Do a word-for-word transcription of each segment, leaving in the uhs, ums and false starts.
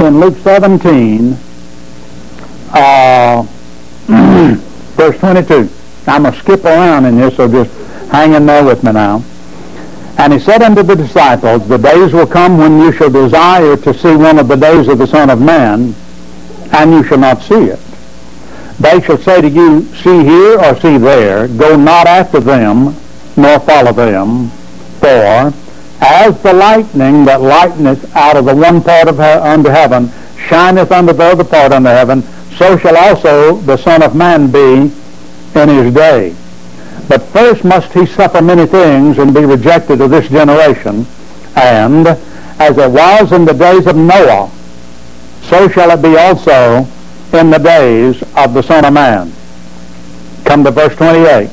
in Luke seventeen, uh, verse twenty-two. I'm going to skip around in this, so just hang in there with me now. And he said unto the disciples, the days will come when you shall desire to see one of the days of the Son of Man, and you shall not see it. They shall say to you, see here or see there, go not after them, nor follow them. For as the lightning that lighteneth out of the one part of he- under heaven shineth unto the other part under heaven, so shall also the Son of Man be in his day. But first must he suffer many things and be rejected of this generation. And as it was in the days of Noah, so shall it be also in the days of the Son of Man. Come to verse twenty-eight.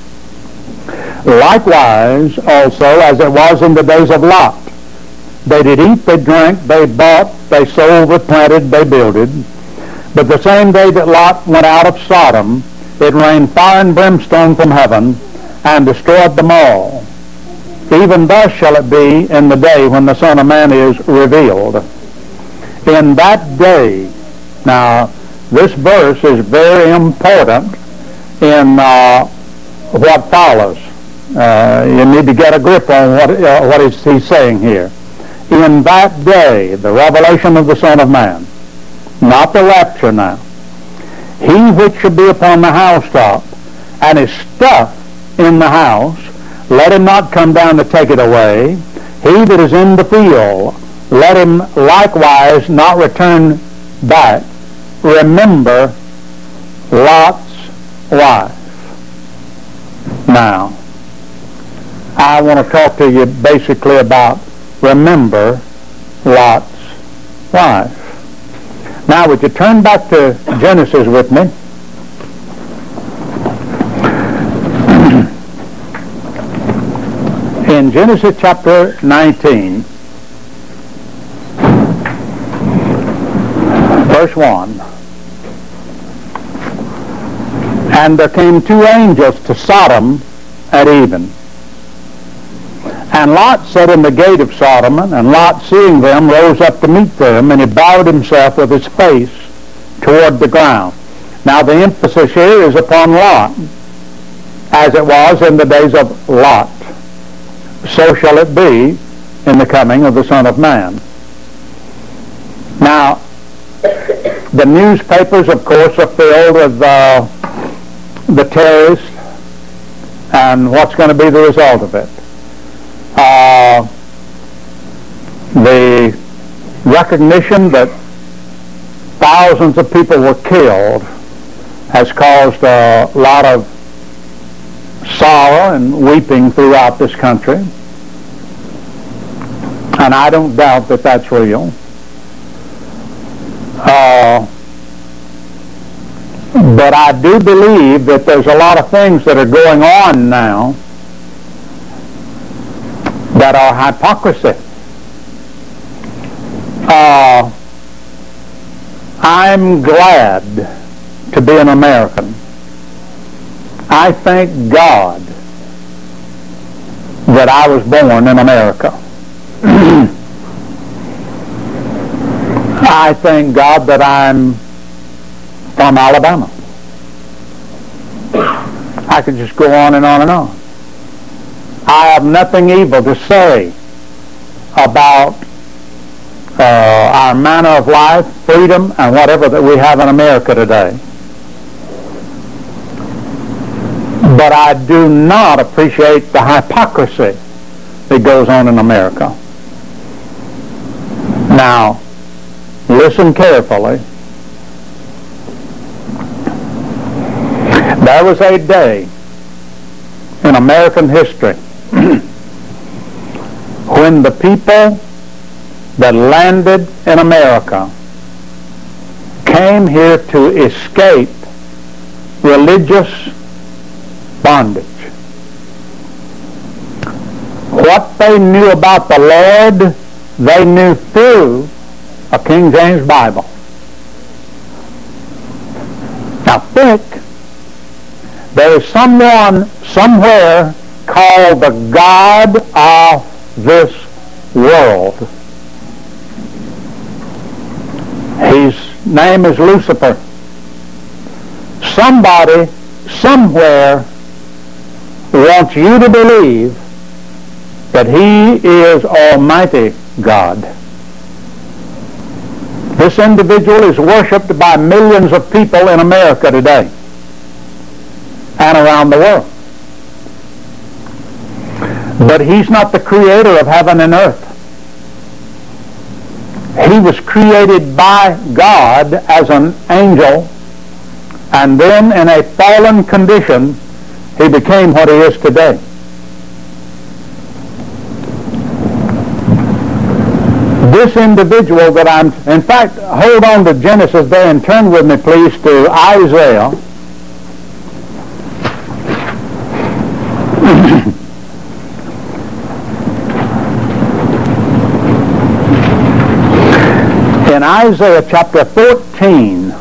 Likewise also as it was in the days of Lot. They did eat, they drank, they bought, they sold, they planted, they builded. But the same day that Lot went out of Sodom, it rained fire and brimstone from heaven, and destroyed them all. Even thus shall it be in the day when the Son of Man is revealed. In that day, now this verse is very important in uh, what follows. Uh, you need to get a grip on what, uh, what is he saying here. In that day, the revelation of the Son of Man, not the rapture now. He which shall be upon the housetop, and his stuff in the house, let him not come down to take it away. He that is in the field, let him likewise not return back. Remember Lot's wife. Now, I want to talk to you basically about remember Lot's wife. Now, would you turn back to Genesis with me? In Genesis chapter nineteen, verse one. And there came two angels to Sodom at even. And Lot sat in the gate of Sodom, and Lot, seeing them, rose up to meet them, and he bowed himself with his face toward the ground. Now the emphasis here is upon Lot, as it was in the days of Lot. So shall it be in the coming of the Son of Man. Now, the newspapers, of course, are filled with uh, the terrorists and what's going to be the result of it. Uh, the recognition that thousands of people were killed has caused a lot of sorrow and weeping throughout this country. And I don't doubt that that's real. Uh, but I do believe that there's a lot of things that are going on now that are hypocrisy. Uh, I'm glad to be an American. I thank God that I was born in America. I thank God that I'm from Alabama. I could just go on and on and on. I have nothing evil to say about uh, our manner of life, freedom, and whatever that we have in America today. But I do not appreciate the hypocrisy that goes on in America. Now, listen carefully. There was a day in American history when the people that landed in America came here to escape religious bondage. What they knew about the Lord, they knew through a King James Bible. Now think, there is someone somewhere called the God of this world. His name is Lucifer. Somebody, somewhere, wants you to believe that he is Almighty God. This individual is worshipped by millions of people in America today and around the world. But he's not the creator of heaven and earth. He was created by God as an angel, and then in a fallen condition, he became what he is today. This individual that I'm, in fact, hold on to Genesis there and turn with me, please, to Isaiah. In Isaiah chapter fourteen,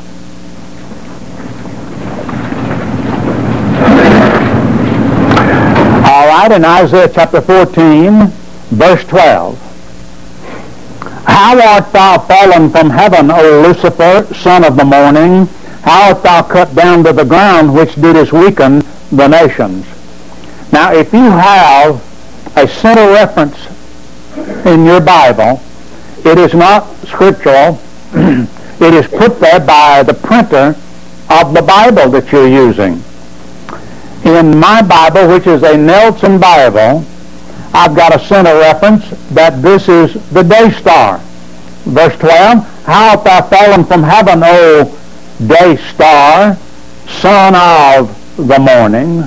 all right, in Isaiah chapter fourteen, verse twelve. How art thou fallen from heaven, O Lucifer, son of the morning? How art thou cut down to the ground, which didst weaken the nations? Now, if you have a center reference in your Bible, it is not scriptural. It is put there by the printer of the Bible that you're using. In my Bible, which is a Nelson Bible, I've got a center reference that this is the day star. Verse twelve, how art thou fallen from heaven, O day star, son of the morning?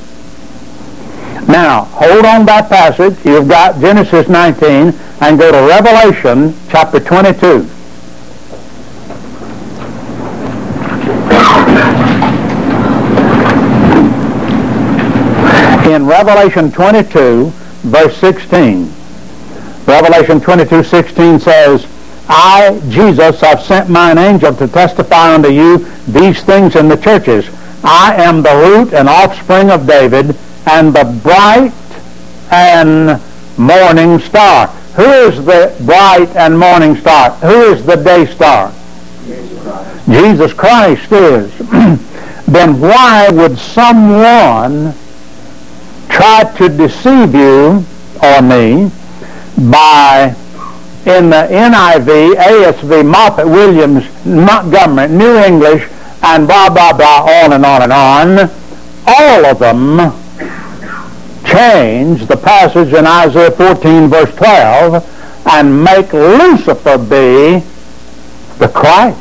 Now, hold on that passage. You've got Genesis nineteen, and go to Revelation chapter twenty-two. In Revelation twenty-two, verse sixteen. Revelation twenty-two, sixteen says, I, Jesus, have sent mine angel to testify unto you these things in the churches. I am the root and offspring of David, and the bright and morning star. Who is the bright and morning star? Who is the day star? Jesus Christ. Jesus Christ is. Then why would someone try to deceive you or me by, in the N I V, A S V, Moffat, Williams, Montgomery, New English, and blah, blah, blah, on and on and on, all of them change the passage in Isaiah fourteen, verse twelve, and make Lucifer be the Christ.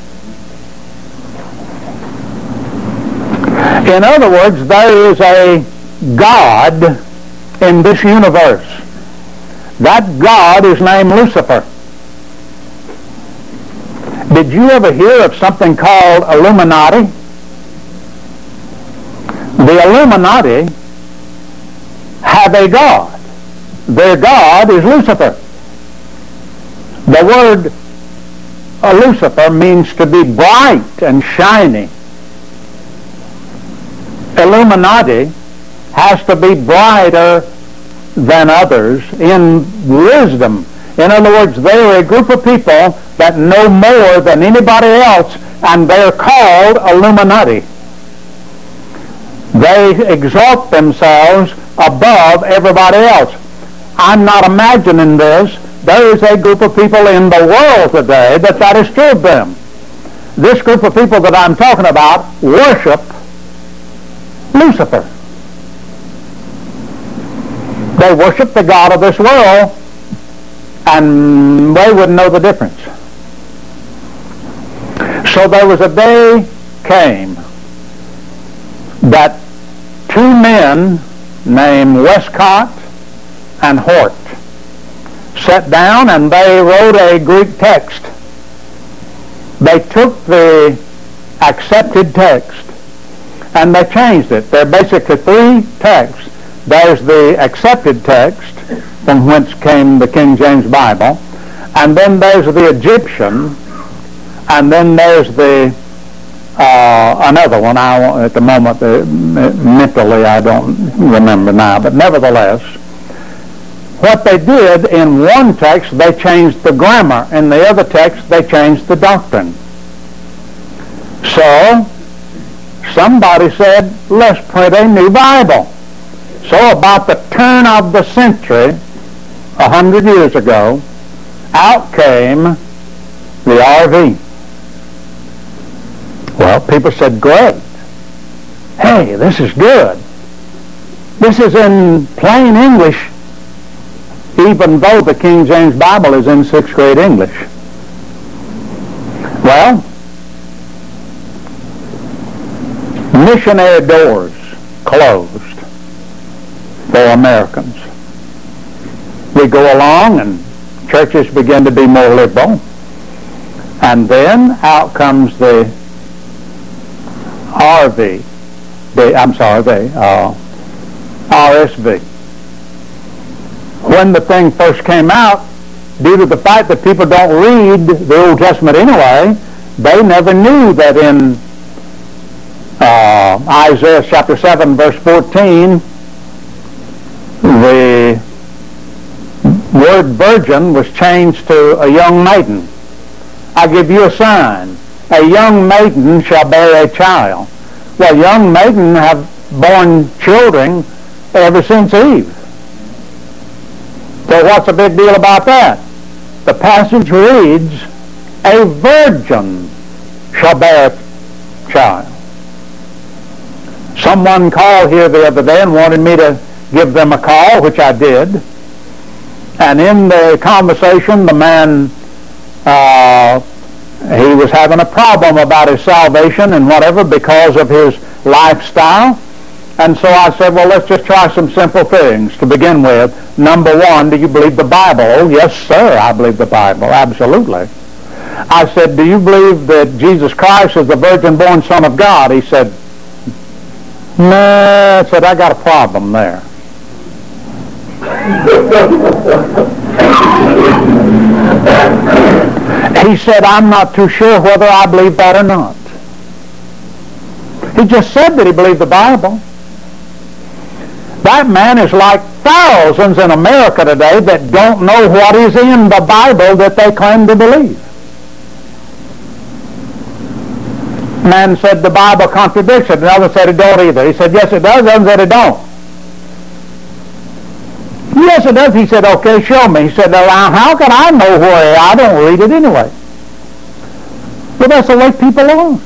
In other words, there is a God in this universe. That God is named Lucifer. Did you ever hear of something called Illuminati? The Illuminati have a God. Their God is Lucifer. The word uh, Lucifer means to be bright and shiny. Illuminati has to be brighter than others in wisdom. In other words, they are a group of people that know more than anybody else, and they're called Illuminati. They exalt themselves above everybody else. I'm not imagining this. There is a group of people in the world today that that is true of them. This group of people that I'm talking about worship Lucifer. They worship the God of this world, and they wouldn't know the difference. So there was a day came that two men named Westcott and Hort sat down and they wrote a Greek text. They took the accepted text and they changed it. There are basically three texts. There's the accepted text, from whence came the King James Bible, and then there's the Egyptian, and then there's the uh, another one. I at the moment uh, mentally I don't remember now, but nevertheless, what they did in one text, they changed the grammar. In the other text, they changed the doctrine. So, somebody said, let's print a new Bible. So about the turn of the century, a hundred years ago, out came the R V. Well, people said, great. Hey, this is good. This is in plain English, even though the King James Bible is in sixth grade English. Well, missionary doors closed for Americans. We go along and churches begin to be more liberal, and then out comes the R V, the, I'm sorry, the uh, R S V. When the thing first came out, due to the fact that people don't read the Old Testament anyway, they never knew that in uh, Isaiah chapter seven, verse fourteen, the word virgin was changed to a young maiden. I give you a sign. A young maiden shall bear a child. Well, young maiden have borne children ever since Eve. So what's the big deal about that? The passage reads, a virgin shall bear a child. Someone called here the other day and wanted me to give them a call, which I did. And in the conversation, the man, uh, he was having a problem about his salvation and whatever because of his lifestyle. And so I said, well, let's just try some simple things to begin with. Number one, do you believe the Bible? Oh, yes, sir, I believe the Bible, absolutely. I said, do you believe that Jesus Christ is the virgin-born Son of God? He said, no. I said, I got a problem there. He said, I'm not too sure whether I believe that or not. He just said that he believed the Bible. That man is like thousands in America today that don't know what is in the Bible that they claim to believe. Man said the Bible contradicts it. Another said it don't either. He said, yes, it does. Another said it don't. Yes, it does. He said, okay, show me. He said, well, how can I know where I don't read it anyway? Well, that's the way people are.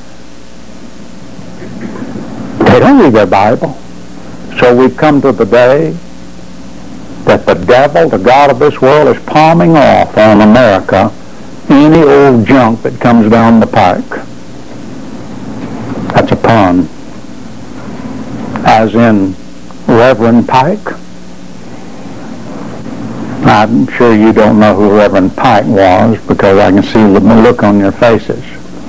They don't read their Bible. So we've come to the day that the devil, the god of this world, is palming off on America any old junk that comes down the pike. That's a pun. As in Reverend Pike. I'm sure you don't know who Reverend Pike was because I can see the look on your faces.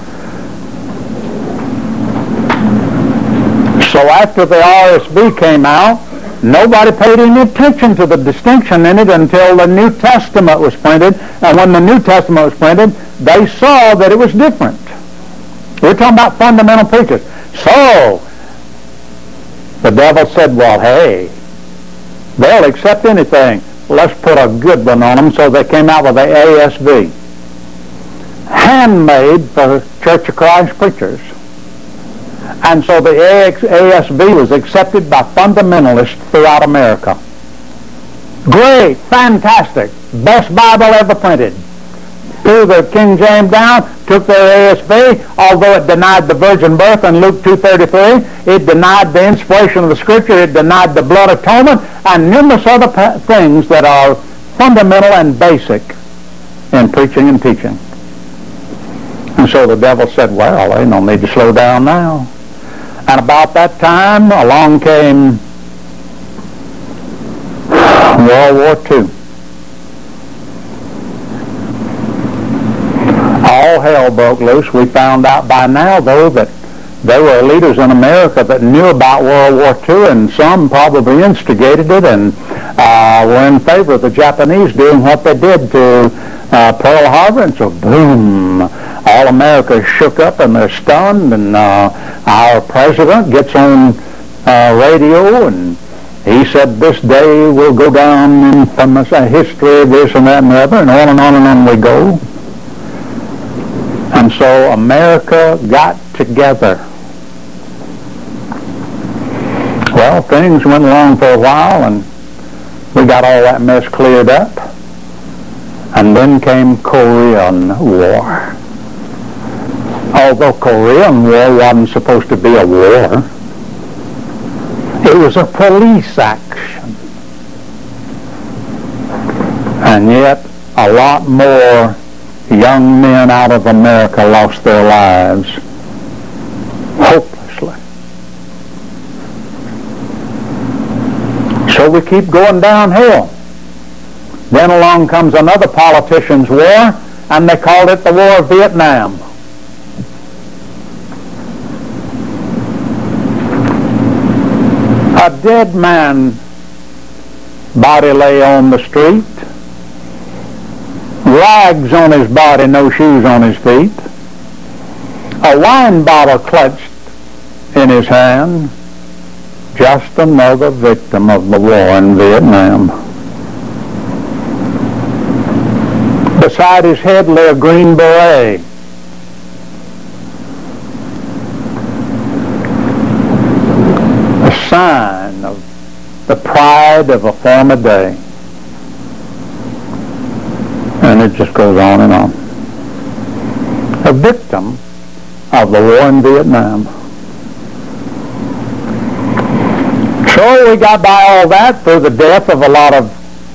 So after the R S V came out, nobody paid any attention to the distinction in it until the New Testament was printed. And when the New Testament was printed, they saw that it was different. We're talking about fundamental preachers. So, the devil said, well, hey, they'll accept anything. Let's put a good one on them. So they came out with the A S V. Handmade for Church of Christ preachers. And so the A S V was accepted by fundamentalists throughout America. Great, fantastic, best Bible ever printed. Threw the King James down, took their A S V, although it denied the virgin birth in Luke two thirty-three, it denied the inspiration of the Scripture, it denied the blood atonement, and numerous other pa- things that are fundamental and basic in preaching and teaching. And so the devil said, well, they don't need to slow down now. And about that time, along came World War Two. All hell broke loose. We found out by now, though, that there were leaders in America that knew about World War Two, and some probably instigated it and uh, were in favor of the Japanese doing what they did to uh, Pearl Harbor. And so, boom, all America shook up and they're stunned, and uh, our president gets on uh, radio and He said, this day will go down in infamous uh, history of this and that and the other, and on and on and on we go. And so America got together. Well, things went along for a while, and we got all that mess cleared up. And then came Korean War. Although Korean War wasn't supposed to be a war, it was a police action. And yet, a lot more young men out of America lost their lives hopelessly. So we keep going downhill. Then along comes another politician's war, and they called it the War of Vietnam. A dead man body lay on the street, rags on his body, no shoes on his feet, a wine bottle clutched in his hand, just another victim of the war in Vietnam. Beside his head lay a green beret. A sign of the pride of a former day. And it just goes on and on. A victim of the war in Vietnam. So we got by all that through the death of a lot of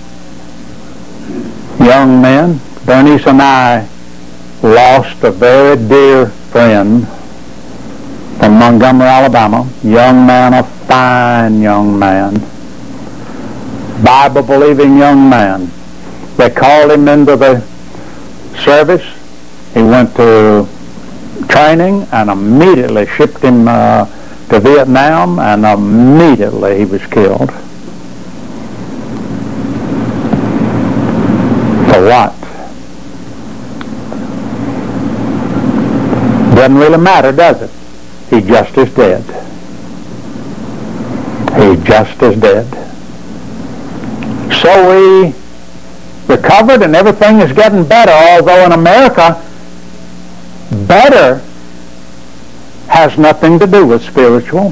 young men. Bernice and I lost a very dear friend from Montgomery, Alabama. Young man, a fine young man. Bible-believing young man. They called him into the service. He went to training and immediately shipped him uh, to Vietnam, and immediately he was killed. For what? Doesn't really matter, does it? He just is dead. He just is dead. So we recovered, and everything is getting better, although in America, better has nothing to do with spiritual.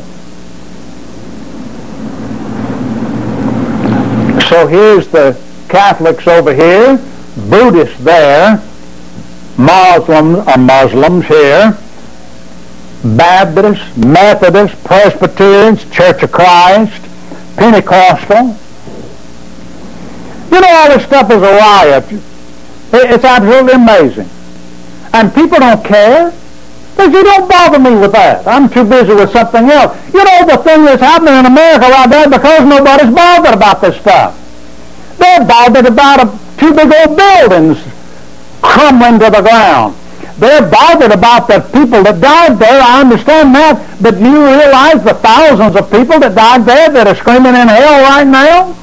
So here's the Catholics over here, Buddhists there, Muslims or Muslims here, Baptists, Methodists, Presbyterians, Church of Christ, Pentecostal. You know, all this stuff is a riot. It's absolutely amazing. And people don't care. They say, don't bother me with that. I'm too busy with something else. You know, the thing that's happening in America right now, because nobody's bothered about this stuff. They're bothered about a, two big old buildings crumbling to the ground. They're bothered about the people that died there. I understand that. But do you realize the thousands of people that died there that are screaming in hell right now?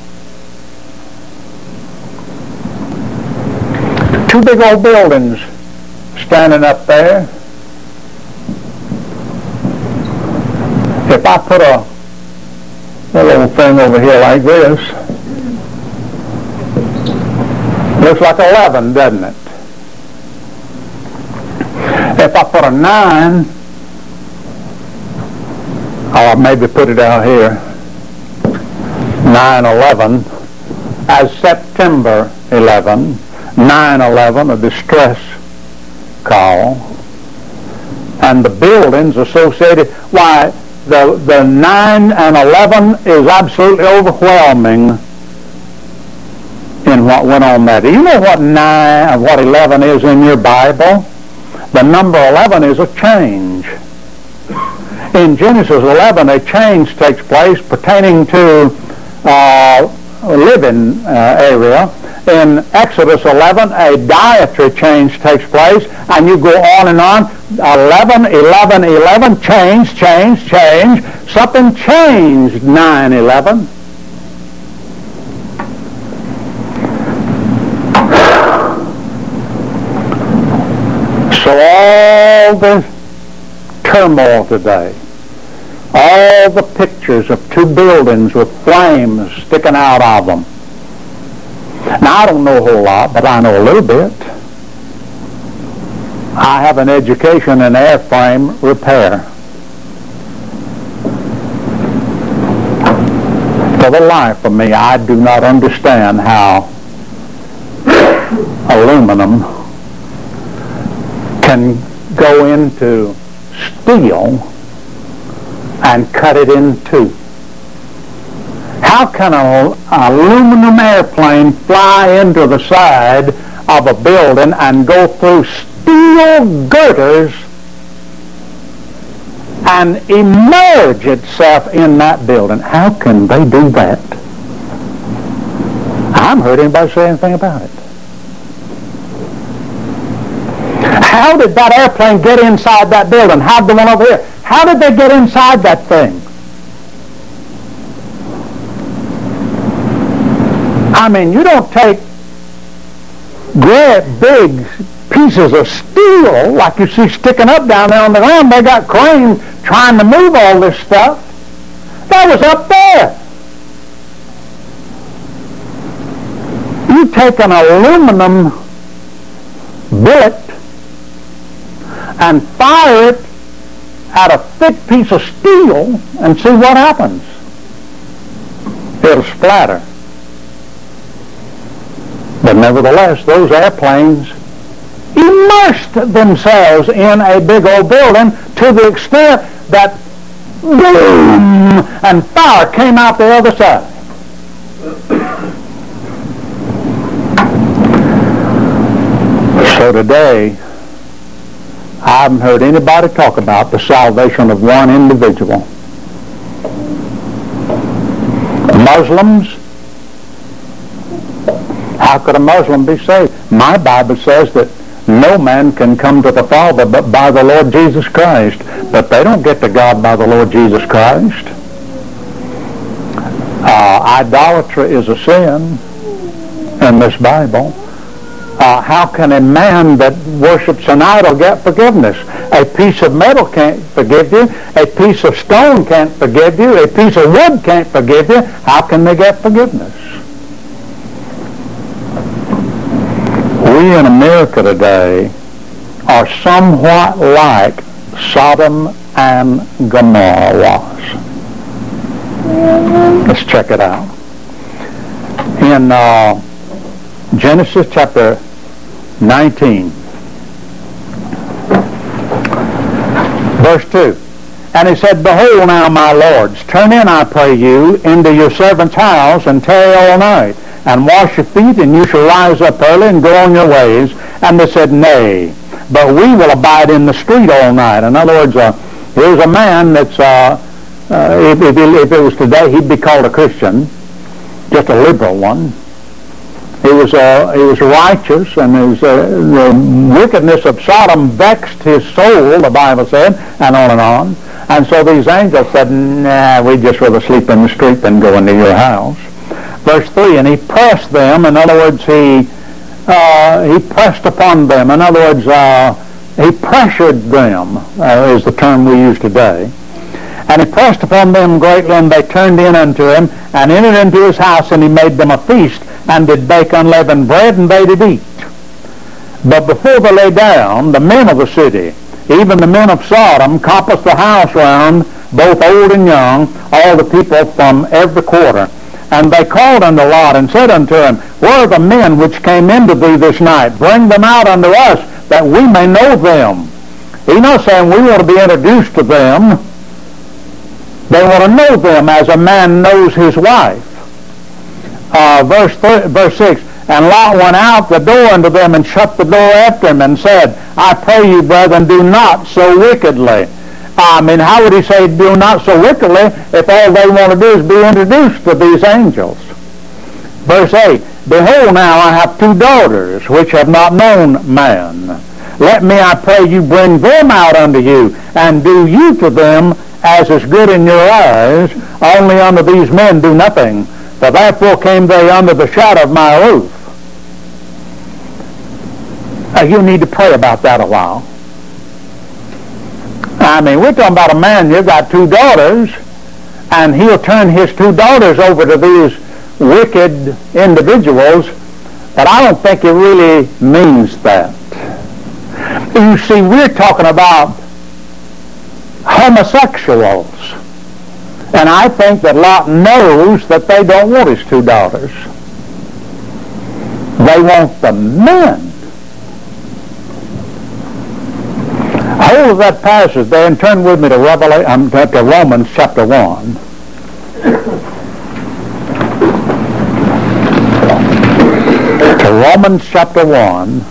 Two big old buildings standing up there. If I put a, a little thing over here like this, looks like eleven, doesn't it? If I put a nine, or maybe put it out here, nine eleven, as September eleven, nine eleven, a distress call, and the buildings associated, why, the, the nine and eleven is absolutely overwhelming in what went on there. Do you know what nine, what eleven is in your Bible? The number eleven is a change. In Genesis eleven, a change takes place pertaining to uh, a living uh, area. In Exodus eleven, a dietary change takes place, and you go on and on. eleven, eleven, eleven, change, change, change. Something changed nine eleven. So all the turmoil today, all the pictures of two buildings with flames sticking out of them. Now, I don't know a whole lot, but I know a little bit. I have an education in airframe repair. For the life of me, I do not understand how aluminum can go into steel and cut it in two. How can an aluminum airplane fly into the side of a building and go through steel girders and emerge itself in that building? How can they do that? I haven't heard anybody say anything about it. How did that airplane get inside that building? How did the one over here? How did they get inside that thing? I mean, you don't take great big pieces of steel like you see sticking up down there on the ground. They got cranes trying to move all this stuff. That was up there. You take an aluminum billet and fire it at a thick piece of steel and see what happens. It'll splatter. But nevertheless, those airplanes immersed themselves in a big old building to the extent that boom, and fire came out the other side. So today, I haven't heard anybody talk about the salvation of one individual. Muslims, how could a Muslim be saved? My Bible says that no man can come to the Father but by the Lord Jesus Christ. But they don't get to God by the Lord Jesus Christ. Uh, idolatry is a sin in this Bible. Uh, how can a man that worships an idol get forgiveness? A piece of metal can't forgive you. A piece of stone can't forgive you. A piece of wood can't forgive you. How can they get forgiveness? We in America today are somewhat like Sodom and Gomorrah was. Let's check it out. In uh, Genesis chapter nineteen, verse two. And he said, Behold now, my lords, turn in, I pray you, into your servant's house, and tarry all night, and wash your feet, and you shall rise up early and go on your ways. And they said, Nay, but we will abide in the street all night. In other words, uh, here's a man that's, uh, uh, if, if, if it was today, he'd be called a Christian, just a liberal one. He was uh, he was righteous, and his, uh, the wickedness of Sodom vexed his soul, the Bible said, and on and on. And so these angels said, Nah, we'd just rather sleep in the street than go into your house. Verse three, and he pressed them. In other words, he uh, he pressed upon them. In other words, uh, he pressured them, uh, is the term we use today. And he pressed upon them greatly, and they turned in unto him, and entered into his house, and he made them a feast, and did bake unleavened bread, and they did eat. But before they lay down, the men of the city, even the men of Sodom, compassed the house round, both old and young, all the people from every quarter. And they called unto Lot, and said unto him, Where are the men which came into thee this night? Bring them out unto us, that we may know them. He's not saying we want to be introduced to them. They want to know them as a man knows his wife. Uh, verse, th- verse six, And Lot went out the door unto them, and shut the door after him, and said, I pray you, brethren, do not so wickedly. I mean, how would he say do not so wickedly if all they want to do is be introduced to these angels? Verse eight, Behold, now I have two daughters, which have not known man. Let me, I pray you, bring them out unto you, and do you to them as is good in your eyes. Only unto these men do nothing. For therefore came they under the shadow of my roof. Uh, you need to pray about that a while. I mean, we're talking about a man, you've got two daughters, and he'll turn his two daughters over to these wicked individuals, but I don't think it really means that. You see, we're talking about homosexuals, and I think that Lot knows that they don't want his two daughters. They want the men. Hold that passage there and turn with me to Revelation, um, to Romans chapter one. To Romans chapter one.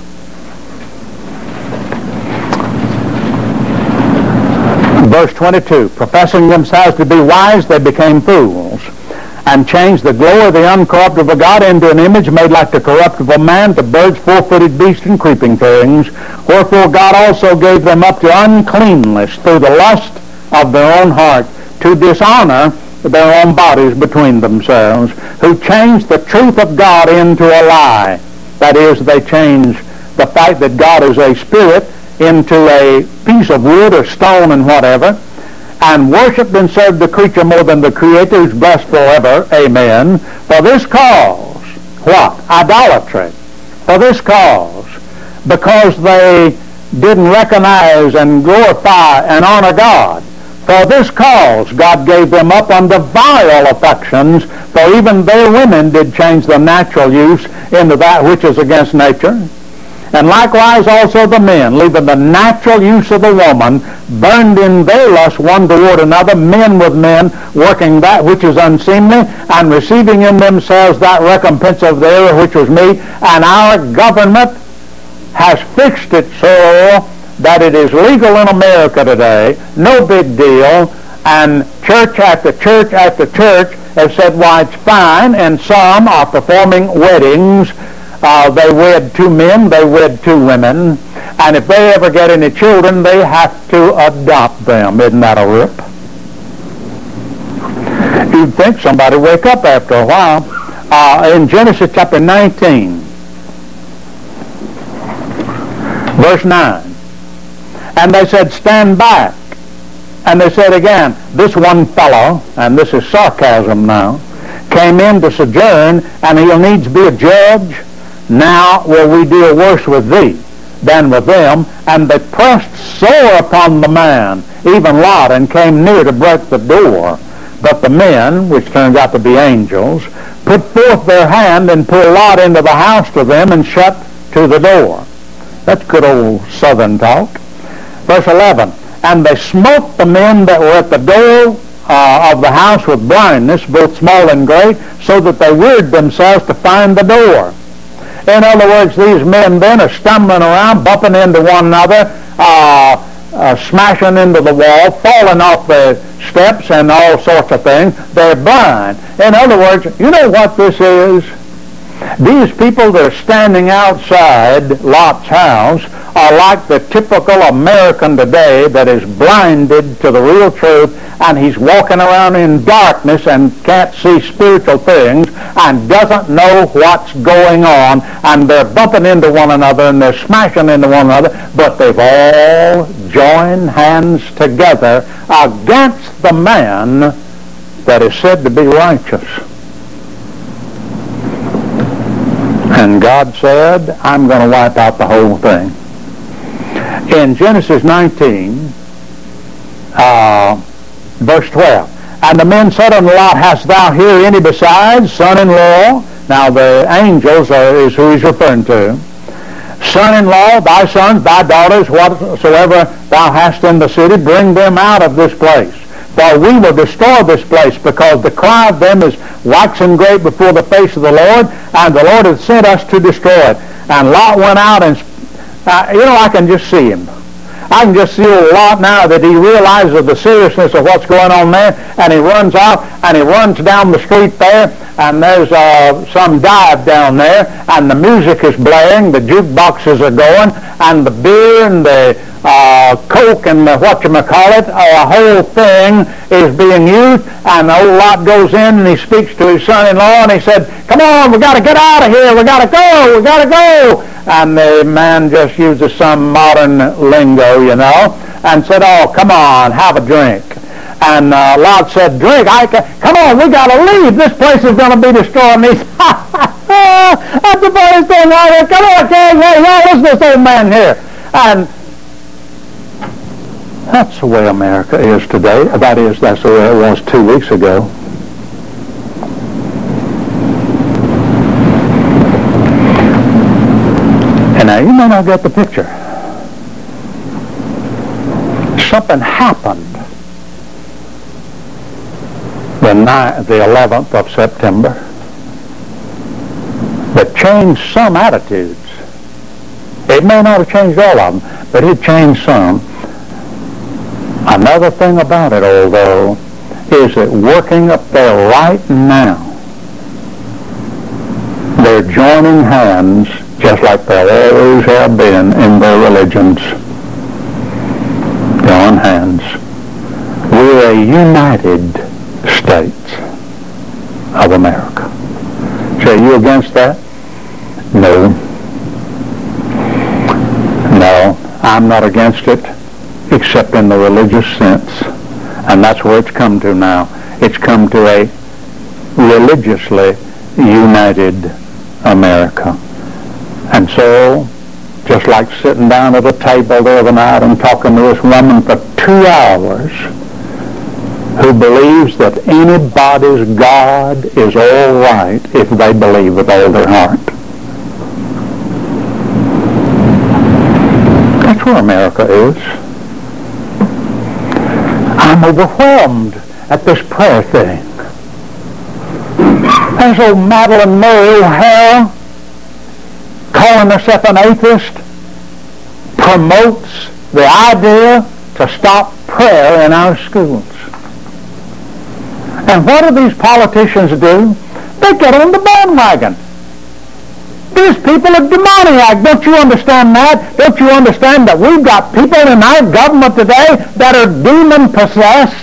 Verse twenty-two. Professing themselves to be wise, they became fools, and changed the glory of the uncorruptible God into an image made like the corruptible man, to birds, four-footed beasts, and creeping things. Wherefore God also gave them up to uncleanness through the lust of their own heart, to dishonor their own bodies between themselves, who changed the truth of God into a lie. That is, they changed the fact that God is a spirit into a piece of wood or stone and whatever, and worshipped and served the creature more than the Creator, who's blessed forever. Amen. For this cause, what? Idolatry. For this cause, because they didn't recognize and glorify and honor God. For this cause, God gave them up unto vile affections, for even their women did change the natural use into that which is against nature. And likewise also the men, leaving the natural use of the woman, burned in their lust one toward another, men with men, working that which is unseemly, and receiving in themselves that recompense of the error which was meet. And our government has fixed it so that it is legal in America today, no big deal, and church after church after church have said, why, it's fine, and some are performing weddings. Uh, they wed two men, they wed two women, and if they ever get any children, they have to adopt them. Isn't that a rip? You'd think somebody would wake up after a while. Uh, in Genesis chapter nineteen, verse nine, and they said, stand back. And they said again, this one fellow, and this is sarcasm now, came in to sojourn, and he'll needs be a judge. Now will we deal worse with thee than with them. And they pressed sore upon the man, even Lot, and came near to break the door. But the men, which turned out to be angels, put forth their hand and pulled Lot into the house to them and shut to the door. That's good old southern talk. Verse eleven, and they smote the men that were at the door uh, of the house with blindness, both small and great, so that they wearied themselves to find the door. In other words, these men then are stumbling around, bumping into one another, uh, uh, smashing into the wall, falling off the steps and all sorts of things. They're blind. In other words, you know what this is? These people that are standing outside Lot's house are like the typical American today that is blinded to the real truth, and he's walking around in darkness and can't see spiritual things and doesn't know what's going on, and they're bumping into one another and they're smashing into one another, but they've all joined hands together against the man that is said to be righteous. And God said, I'm going to wipe out the whole thing. In Genesis nineteen, uh, verse twelve, and the men said unto Lot, hast thou here any besides, son-in-law? Now the angels are, is who he's referring to. Son-in-law, thy sons, thy daughters, whatsoever thou hast in the city, bring them out of this place. For we will destroy this place, because the cry of them is waxing great before the face of the Lord, and the Lord hath sent us to destroy it. And Lot went out, and uh, you know, I can just see him. I can just see old Lot now that he realizes the seriousness of what's going on there, and he runs out, and he runs down the street there, and there's uh, some dive down there, and the music is blaring, the jukeboxes are going, and the beer and the uh, Coke and the whatchamacallit, a whole thing is being used, and the old Lot goes in and he speaks to his son-in-law, and he said, come on, we got to get out of here, we got to go, we got to go. And the man just uses some modern lingo, you know. and said, oh, come on, have a drink. And uh, Lot said, drink? I can, come on, we got to leave. This place is going to be destroyed. And he said, that's the funniest thing I heard. Come on, King, hey, y'all, listen to this old man here. And that's the way America is today. That is, that's the way it was two weeks ago. And now you may not get the picture. Something happened the, ni- the eleventh of September that changed some attitudes. It may not have changed all of them, but it changed some. Another thing about it, although, is that working up there right now, they're joining hands just like they always have been in their religions. Join hands. We're a United States of America. So are you against that? No. No, I'm not against it, except in the religious sense. And that's where it's come to now. It's come to a religiously united America. And so, just like sitting down at a table the other night and talking to this woman for two hours who believes that anybody's God is all right if they believe with all their heart. That's where America is. I'm overwhelmed at this prayer thing. There's old Madeline Murray O'Hara, calling herself an atheist, promotes the idea to stop prayer in our schools. And what do these politicians do? They get on the bandwagon. These people are demoniac. Don't you understand that? Don't you understand that we've got people in our government today that are demon-possessed?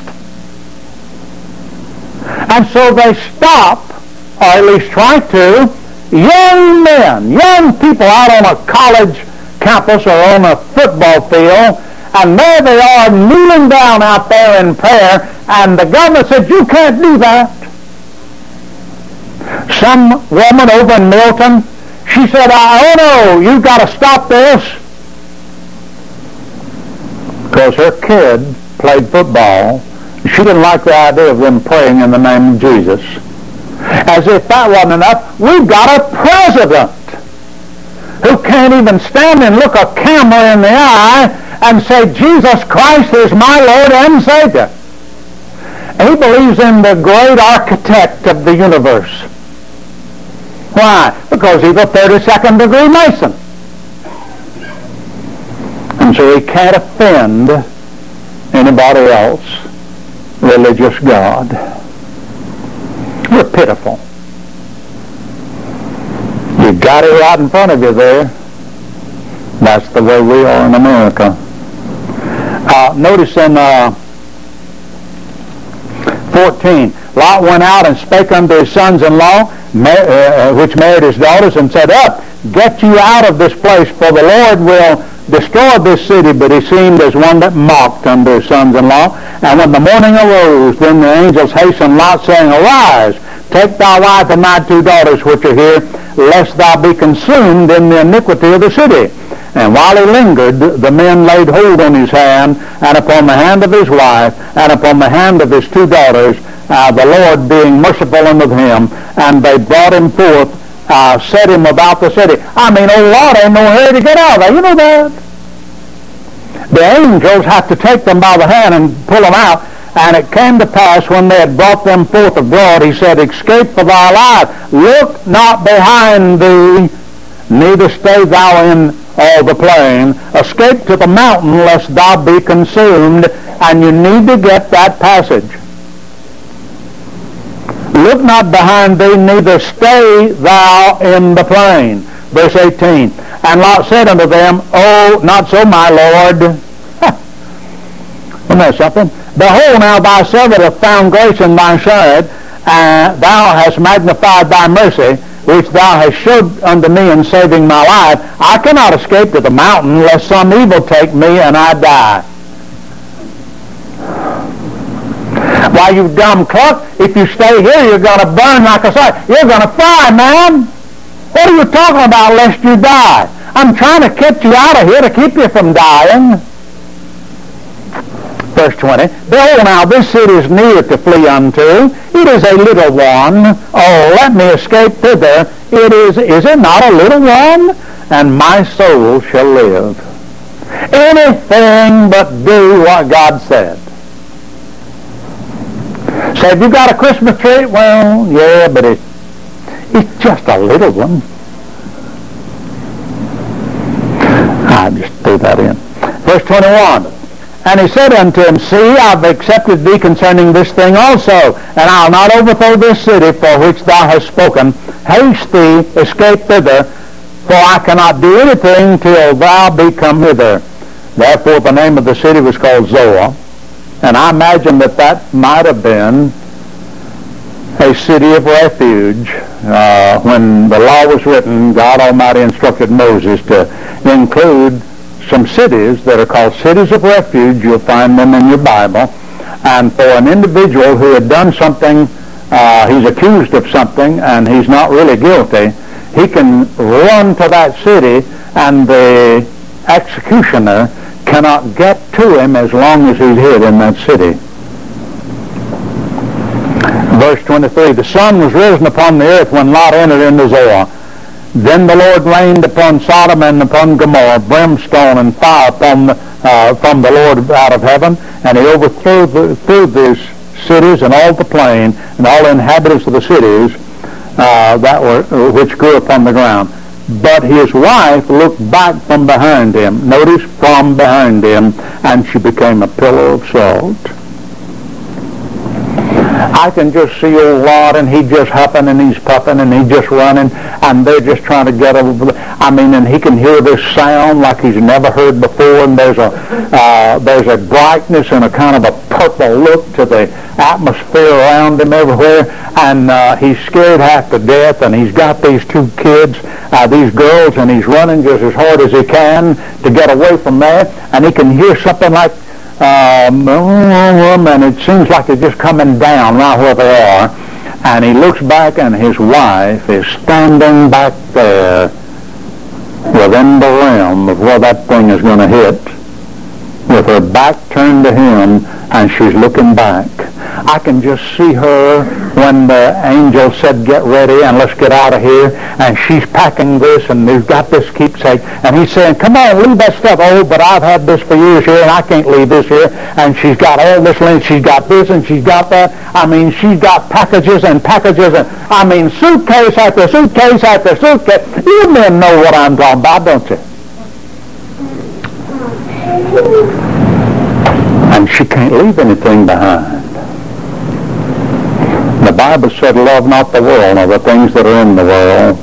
And so they stop, or at least try to, young men, young people out on a college campus or on a football field, and there they are kneeling down out there in prayer, and the government said, you can't do that. Some woman over in Milton, she said, oh no, you've got to stop this. Because her kid played football. She didn't like the idea of them praying in the name of Jesus. As if that wasn't enough, we've got a president who can't even stand and look a camera in the eye and say, Jesus Christ is my Lord and Savior. He believes in the great architect of the universe. Why? Because he's a thirty-second degree Mason. And so he can't offend anybody else, religious God. We're pitiful. You've got it right in front of you there. That's the way we are in America. Uh, notice in uh, fourteen, Lot went out and spake unto his sons-in-law, ma- uh, which married his daughters, and said, Up, get you out of this place, for the Lord will destroy this city. But he seemed as one that mocked unto his sons-in-law. And when the morning arose, then the angels hastened Lot, saying, Arise, take thy wife and thy two daughters which are here, lest thou be consumed in the iniquity of the city. And while he lingered, the men laid hold on his hand, and upon the hand of his wife, and upon the hand of his two daughters, uh, the Lord being merciful unto him, and they brought him forth, uh, set him about the city. I mean, oh Lord, ain't no hurry to get out of there. You know that? The angels have to take them by the hand and pull them out. And it came to pass, when they had brought them forth abroad, he said, Escape for thy life. Look not behind thee, neither stay thou in all the plain. Escape to the mountain, lest thou be consumed. And you need to get that passage. Look not behind thee, neither stay thou in the plain. Verse eighteen. And Lot said unto them, Oh, not so, my Lord. Isn't that something? Behold, now thy servant hath found grace in thy sight, and thou hast magnified thy mercy, which thou hast showed unto me in saving my life. I cannot escape to the mountain, lest some evil take me and I die. Why, you dumb cluck, if you stay here, you're going to burn like a fire. You're going to fry, man. What are you talking about lest you die? I'm trying to catch you out of here to keep you from dying. Verse twenty, behold, now this city is near to flee unto. It is a little one. Oh, let me escape thither. It is, is it not a little one? And my soul shall live. Anything but do what God said. So have you got a Christmas tree? Well, yeah, but it, it's just a little one. I just threw that in. Verse twenty-one. And he said unto him, See, I've accepted thee concerning this thing also, and I'll not overthrow this city for which thou hast spoken. Haste thee, escape thither, for I cannot do anything till thou be come hither. Therefore the name of the city was called Zoar. And I imagine that that might have been a city of refuge. Uh, when the law was written, God Almighty instructed Moses to include some cities that are called cities of refuge. You'll find them in your Bible. And for an individual who had done something, uh, he's accused of something, and he's not really guilty, he can run to that city, and the executioner cannot get to him as long as he's hid in that city. Verse twenty-three, the sun was risen upon the earth when Lot entered into Zoar. Then the Lord rained upon Sodom and upon Gomorrah brimstone and fire upon the, uh, from the Lord out of heaven, and he overthrew the, threw these cities and all the plain and all the inhabitants of the cities uh, that were which grew upon the ground. But his wife looked back from behind him. Notice, from behind him, and she became a pillar of salt. I can just see old Lot, and he just hopping and he's puffing and he's just running, and they're just trying to get over. I mean, and he can hear this sound like he's never heard before, and there's a uh, there's a brightness and a kind of a purple look to the atmosphere around him everywhere, and uh, he's scared half to death, and he's got these two kids, uh, these girls, and he's running just as hard as he can to get away from there, and he can hear something like Um, and it seems like it's just coming down right where they are, and he looks back, and his wife is standing back there within the realm of where that thing is going to hit, with her back turned to him, and she's looking back. I can just see her when the angel said, get ready and let's get out of here, and she's packing this, and we've got this keepsake, and he's saying, come on, leave that stuff. Oh, but I've had this for years here, and I can't leave this here. And she's got all this, and she's got this, and she's got that. I mean, she's got packages and packages, and I mean, suitcase after suitcase after suitcase. You men know what I'm talking about, don't you? And she can't leave anything behind. The Bible said, love not the world nor the things that are in the world.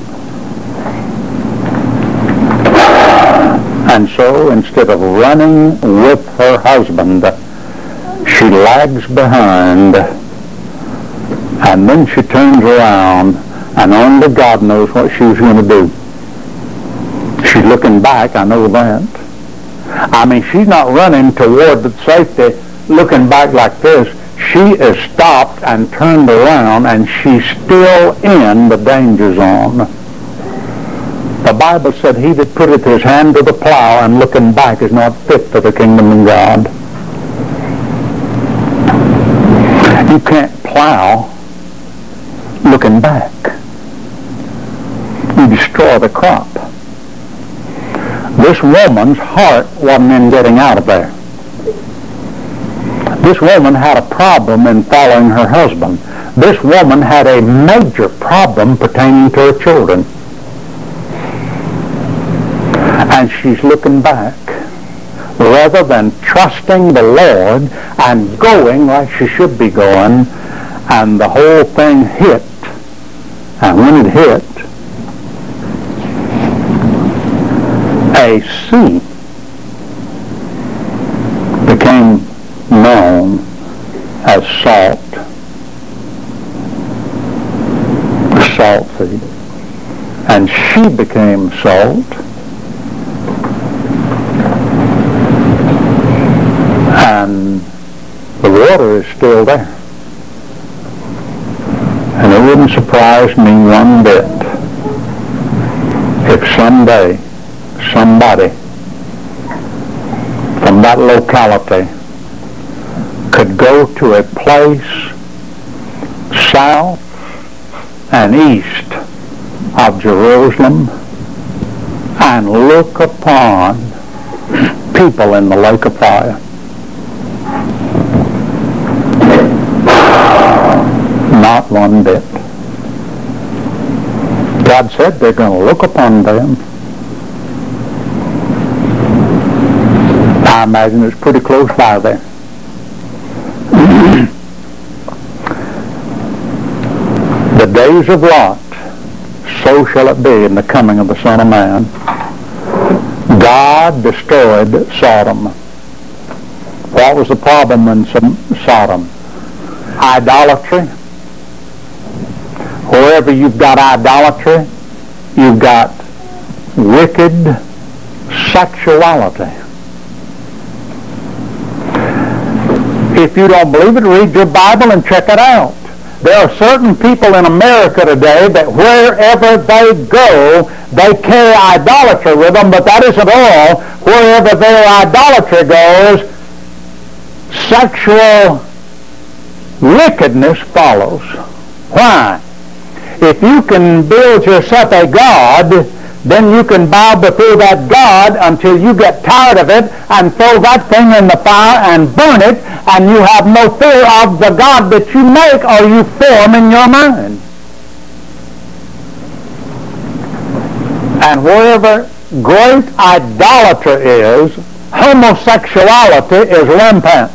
And so, instead of running with her husband, she lags behind, and then she turns around, and only God knows what she was going to do. She's looking back, I know that. I mean, she's not running toward the safety, looking back like this. She is stopped and turned around, and she's still in the danger zone. The Bible said, he that putteth his hand to the plow and looking back is not fit for the kingdom of God. You can't plow looking back. You destroy the crop. This woman's heart wasn't in getting out of there. This woman had a problem in following her husband. This woman had a major problem pertaining to her children. And she's looking back rather than trusting the Lord and going like she should be going, and the whole thing hit. And when it hit, a sea became known as salt. The salt sea. And she became salt. And the water is still there. it wouldn't surprise me one bit if someday somebody from that locality could go to a place south and east of Jerusalem and look upon people in the lake of fire. Not one bit. God said they're going to look upon them. I imagine it's pretty close by there. The days of Lot, so shall it be in the coming of the Son of Man. God destroyed Sodom. What was the problem in Sodom? Idolatry. Wherever you've got idolatry, you've got wicked sexuality. If you don't believe it, read your Bible and check it out. There are certain people in America today that wherever they go, they carry idolatry with them, but that isn't all. Wherever their idolatry goes, sexual wickedness follows. Why? If you can build yourself a god, then you can bow before that god until you get tired of it and throw that thing in the fire and burn it, and you have no fear of the god that you make or you form in your mind. And wherever great idolatry is, homosexuality is rampant,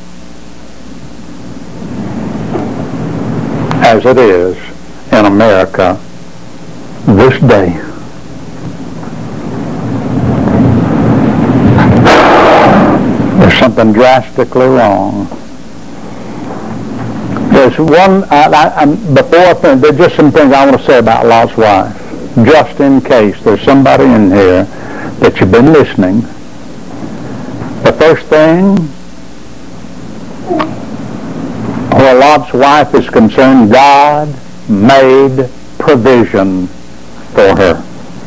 as it is in America this day. There's something drastically wrong. There's one, I, I, I, before I finish, there's just some things I want to say about Lot's wife, just in case there's somebody in here that you've been listening. The first thing, where Lot's wife is concerned, God made provision for her.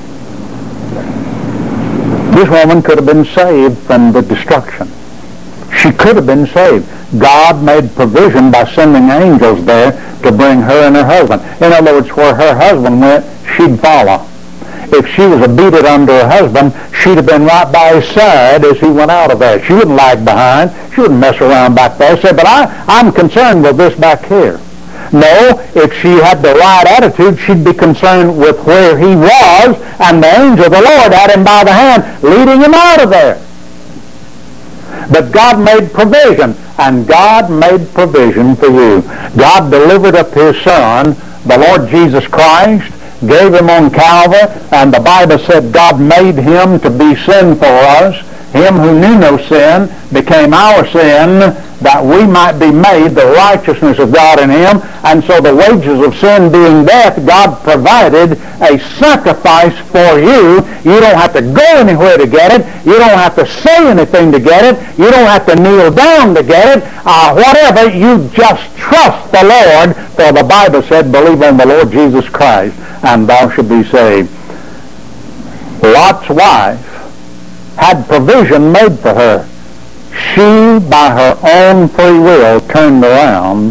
This woman could have been saved from the destruction. She could have been saved. God made provision by sending angels there to bring her and her husband. In other words, where her husband went, she'd follow. If she was obedient unto her husband, she'd have been right by his side as he went out of there. She wouldn't lag behind. She wouldn't mess around back there. Say, but I, I'm concerned with this back here. No, if she had the right attitude, she'd be concerned with where he was, and the angel of the Lord had him by the hand, leading him out of there. But God made provision, and God made provision for you. God delivered up his Son, the Lord Jesus Christ, gave him on Calvary, and the Bible said God made him to be sin for us. Him who knew no sin became our sin, that we might be made the righteousness of God in him. And so the wages of sin being death, God provided a sacrifice for you. You don't have to go anywhere to get it. You don't have to say anything to get it. You don't have to kneel down to get it. Uh, whatever, you just trust the Lord. For the Bible said, believe on the Lord Jesus Christ, and thou shalt be saved. Lot's wife had provision made for her. She, by her own free will, turned around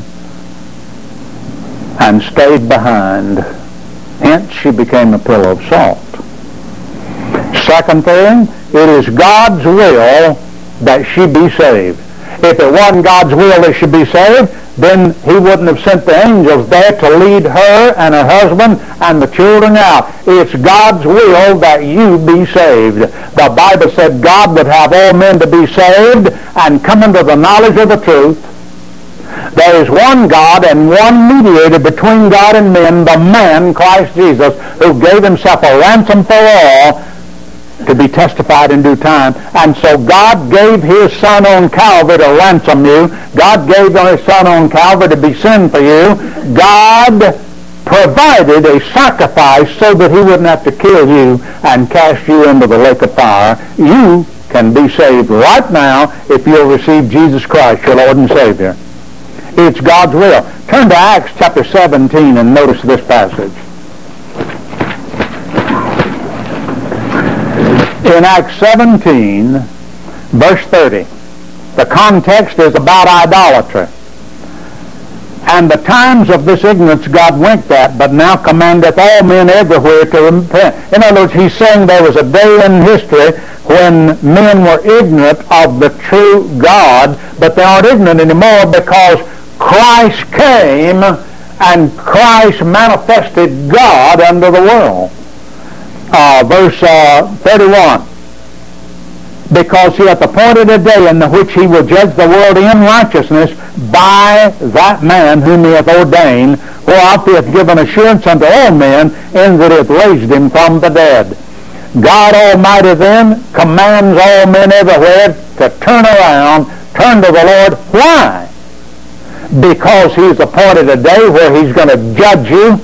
and stayed behind. Hence, she became a pillar of salt. Second thing, it is God's will that she be saved. If it wasn't God's will that she be saved, then he wouldn't have sent the angels there to lead her and her husband and the children out. It's God's will that you be saved. The Bible said God would have all men to be saved and come into the knowledge of the truth. There is one God and one mediator between God and men, the man, Christ Jesus, who gave himself a ransom for all, to be testified in due time. And so God gave his Son on Calvary to ransom you. God gave his Son on Calvary to be sin for you. God provided a sacrifice so that he wouldn't have to kill you and cast you into the lake of fire. You can be saved right now if you'll receive Jesus Christ, your Lord and Savior. It's God's will. Turn to Acts chapter seventeen and notice this passage. In Acts seventeen, verse thirty, the context is about idolatry. And the times of this ignorance God winked at, but now commandeth all men everywhere to repent. In other words, he's saying there was a day in history when men were ignorant of the true God, but they aren't ignorant anymore because Christ came and Christ manifested God unto the world. Uh, verse uh, thirty-one. Because he hath appointed a day in the which he will judge the world in righteousness by that man whom he hath ordained, whereof he hath given assurance unto all men, in that he hath raised him from the dead. God Almighty then commands all men everywhere to turn around, turn to the Lord. Why? Because he's appointed a day where he's going to judge you.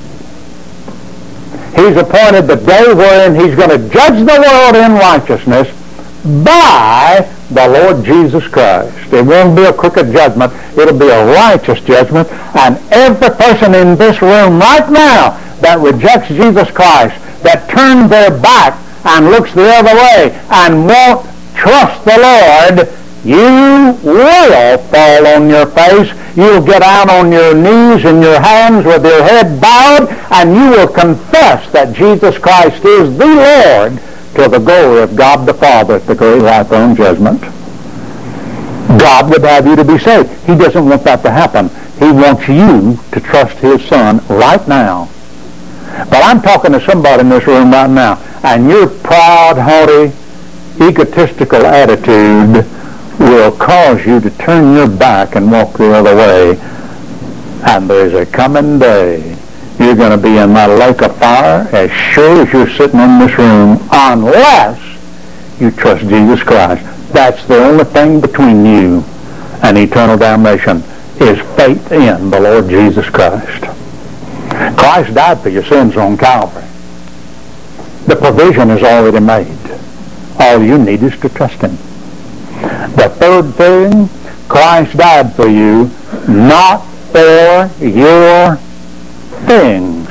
He's appointed the day wherein he's going to judge the world in righteousness by the Lord Jesus Christ. It won't be a crooked judgment. It'll be a righteous judgment. And every person in this room right now that rejects Jesus Christ, that turns their back and looks the other way and won't trust the Lord, you will fall on your face. You'll get out on your knees and your hands with your head bowed, and you will confess that Jesus Christ is the Lord, to the glory of God the Father at the great white throne judgment. God would have you to be saved. He doesn't want that to happen. He wants you to trust his Son right now. But I'm talking to somebody in this room right now, and your proud, haughty, egotistical attitude will cause you to turn your back and walk the other way. And there's a coming day you're going to be in that lake of fire as sure as you're sitting in this room, unless you trust Jesus Christ. That's the only thing between you and eternal damnation, is faith in the Lord Jesus Christ. Christ died for your sins on Calvary. The provision is already made. All you need is to trust him. The third thing, Christ died for you, not for your things.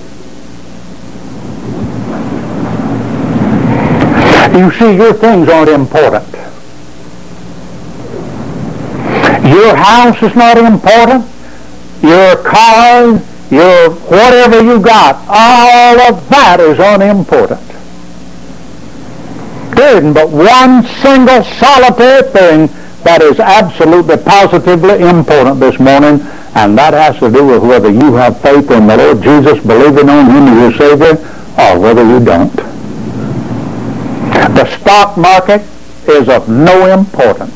You see, your things aren't important. Your house is not important. Your car, your whatever you got, all of that is unimportant. There isn't but one single solitary thing that is absolutely, positively important this morning, and that has to do with whether you have faith in the Lord Jesus, believing on him as your Savior, or whether you don't. The stock market is of no importance.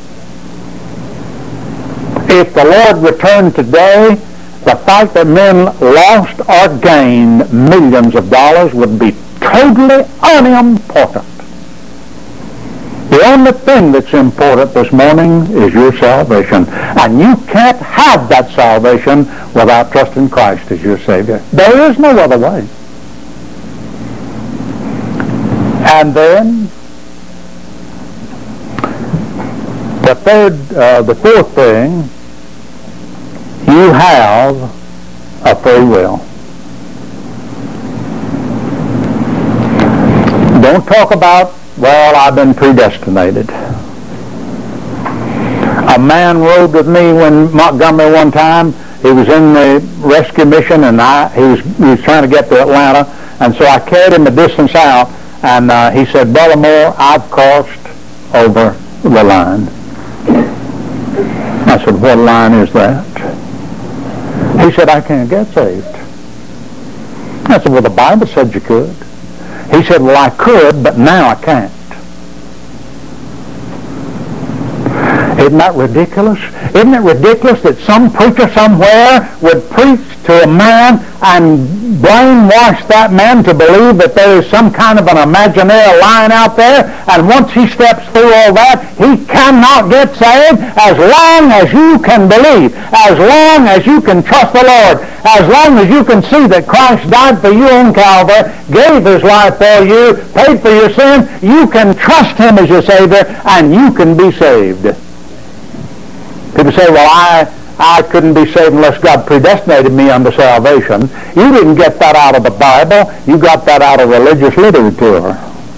If the Lord returned today, the fact that men lost or gained millions of dollars would be totally unimportant. The only thing that's important this morning is your salvation. And you can't have that salvation without trusting Christ as your Savior. There is no other way. And then, the third, uh, the fourth thing, you have a free will. Don't talk about, well, I've been predestinated. A man rode with me when Montgomery one time. He was in the rescue mission, and I he was he was trying to get to Atlanta, and so I carried him a distance out, and uh, he said, "Brother Moore, I've crossed over the line." I said, "What line is that?" He said, "I can't get saved." I said, "Well, the Bible said you could." He said, "Well, I could, but now I can't." Isn't that ridiculous? Isn't it ridiculous that some preacher somewhere would preach to a man and brainwash that man to believe that there is some kind of an imaginary line out there, and once he steps through all that, he cannot get saved? As long as you can believe, as long as you can trust the Lord, as long as you can see that Christ died for you on Calvary, gave his life for you, paid for your sin, you can trust him as your Savior, and you can be saved. People say, "Well, I I couldn't be saved unless God predestinated me unto salvation. You didn't get that out of the Bible. You got that out of religious literature.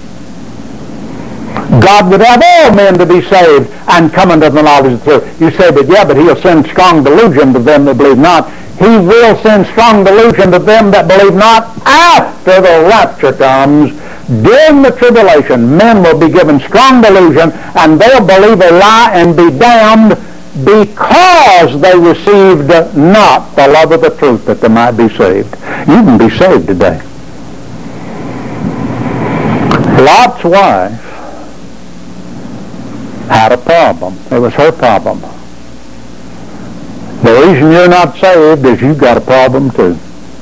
God would have all men to be saved and come into the knowledge of the truth. You say, but yeah, but he'll send strong delusion to them that believe not. He will send strong delusion to them that believe not after the rapture comes. During the tribulation, men will be given strong delusion, and they'll believe a lie and be damned because they received not the love of the truth that they might be saved. You can be saved today. Lot's wife had a problem. It was her problem. The reason you're not saved is you've got a problem too.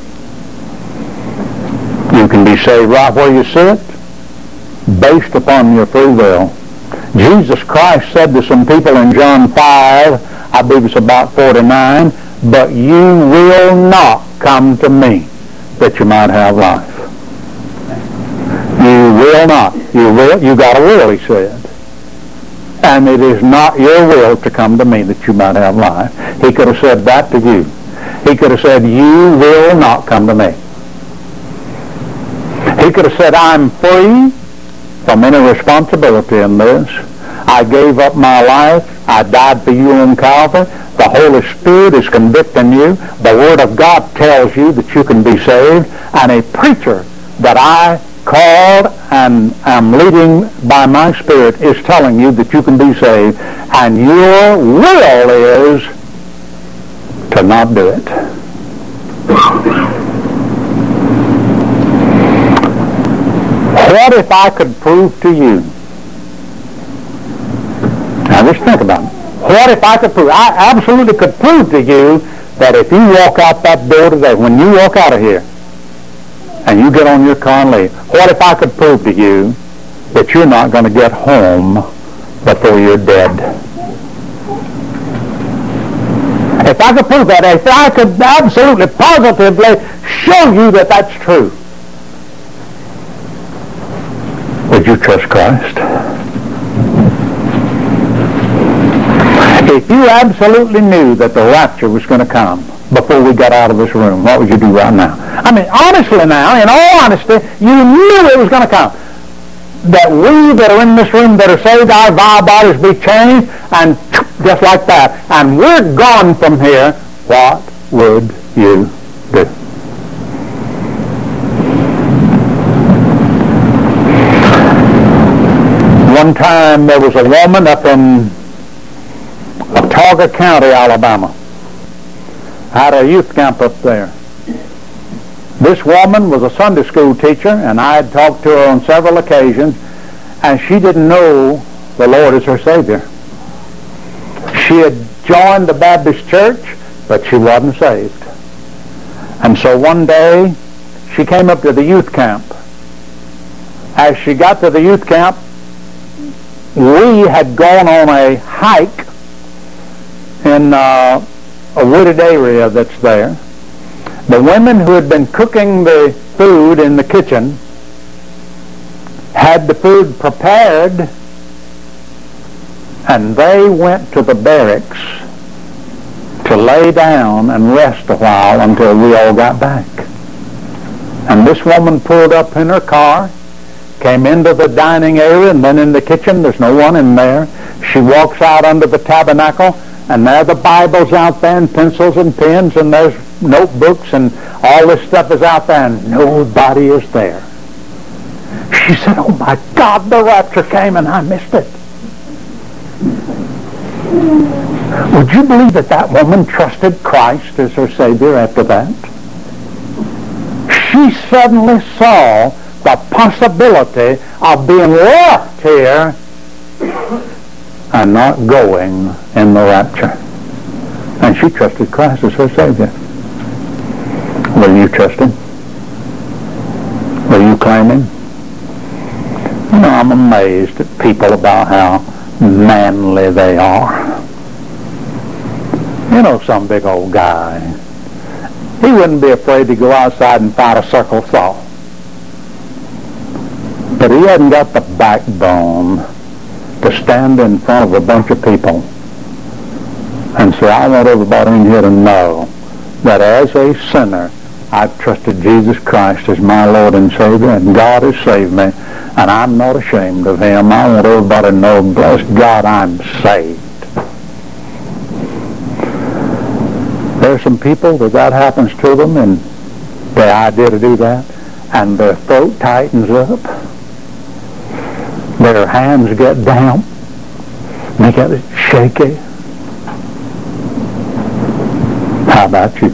You can be saved right where you sit, based upon your free will. Jesus Christ said to some people in John five, I believe it's about forty-nine, but you will not come to me that you might have life. You will not. You will. You got a will, he said. And it is not your will to come to me that you might have life. He could have said that to you. He could have said, you will not come to me. He could have said, I'm free from any responsibility in this. I gave up my life. I died for you on Calvary. The Holy Spirit is convicting you. The Word of God tells you that you can be saved. And a preacher that I called and am leading by my Spirit is telling you that you can be saved. And your will is to not do it. What if I could prove to you? Now just think about it. What if I could prove? I absolutely could prove to you that if you walk out that door today, when you walk out of here, and you get on your car and leave, what if I could prove to you that you're not going to get home before you're dead? If I could prove that, if I could absolutely, positively show you that that's true, would you trust Christ? If you absolutely knew that the rapture was going to come before we got out of this room, what would you do right now? I mean, honestly now, in all honesty, you knew it was going to come. That we that are in this room that are saved, our vile bodies be changed, and just like that, and we're gone from here, what would you do? One time there was a woman up in Autauga County, Alabama. I had a youth camp up there. This woman was a Sunday school teacher, and I had talked to her on several occasions, and she didn't know the Lord as her Savior. She had joined the Baptist church, but she wasn't saved. And so one day, she came up to the youth camp. As she got to the youth camp, we had gone on a hike in uh, a wooded area that's there. The women who had been cooking the food in the kitchen had the food prepared, and they went to the barracks to lay down and rest a while until we all got back. And this woman pulled up in her car, came into the dining area, and then in the kitchen. There's no one in there. She walks out under the tabernacle, and there the Bible's out there, and pencils and pens, and there's notebooks, and all this stuff is out there, and nobody is there. She said, oh my God, the rapture came and I missed it. Would you believe that that woman trusted Christ as her Savior after that? She suddenly saw the possibility of being left here and not going in the rapture. And she trusted Christ as her Savior. Will you trust Him? Will you claim Him? You know, I'm amazed at people about how manly they are. You know, some big old guy, he wouldn't be afraid to go outside and fight a circle saw. But he hadn't got the backbone to stand in front of a bunch of people And so I want everybody in here to know that as a sinner, I've trusted Jesus Christ as my Lord and Savior, and God has saved me, and I'm not ashamed of Him. I want everybody to know, bless God, I'm saved. There are some people that that happens to them, and the idea to do that, and their throat tightens up, their hands get damp, they get shaky. How about you?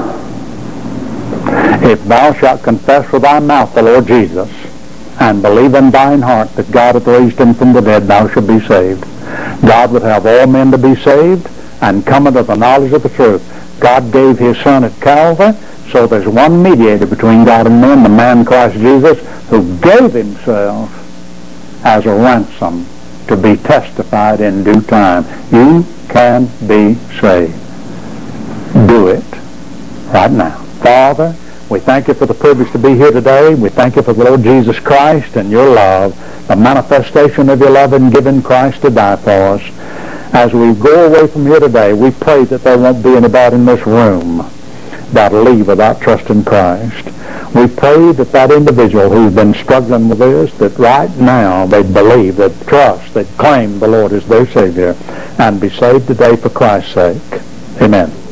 If thou shalt confess with thy mouth the Lord Jesus, and believe in thine heart that God hath raised him from the dead, thou shalt be saved. God would have all men to be saved and come unto the knowledge of the truth. God gave his Son at Calvary, so there's one mediator between God and men, the man Christ Jesus, who gave himself as a ransom to be testified in due time. You can be saved. Do it right now. Father, we thank you for the privilege to be here today. We thank you for the Lord Jesus Christ and your love, the manifestation of your love in giving Christ to die for us. As we go away from here today, we pray that there won't be anybody in this room that'll leave without trusting Christ. We pray that that individual who's been struggling with this, that right now they'd believe, they'd trust, they'd claim the Lord as their Savior, and be saved today for Christ's sake. Amen.